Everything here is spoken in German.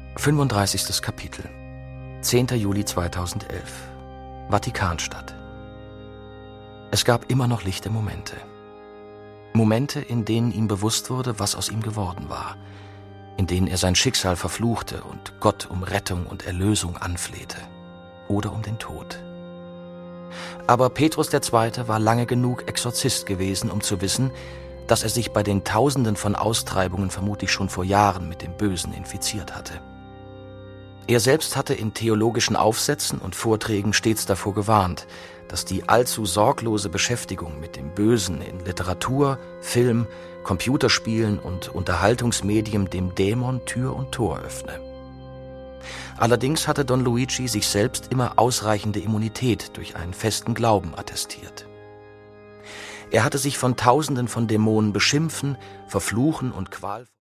35. Kapitel 10. Juli 2011 Vatikanstadt. Es gab immer noch lichte Momente. Momente, in denen ihm bewusst wurde, was aus ihm geworden war, in denen er sein Schicksal verfluchte und Gott um Rettung und Erlösung anflehte oder um den Tod. Aber Petrus II. War lange genug Exorzist gewesen, um zu wissen, dass er sich bei den Tausenden von Austreibungen vermutlich schon vor Jahren mit dem Bösen infiziert hatte. Er selbst hatte in theologischen Aufsätzen und Vorträgen stets davor gewarnt, dass die allzu sorglose Beschäftigung mit dem Bösen in Literatur, Film, Computerspielen und Unterhaltungsmedien dem Dämon Tür und Tor öffne. Allerdings hatte Don Luigi sich selbst immer ausreichende Immunität durch einen festen Glauben attestiert. Er hatte sich von Tausenden von Dämonen beschimpfen, verfluchen und qualvoll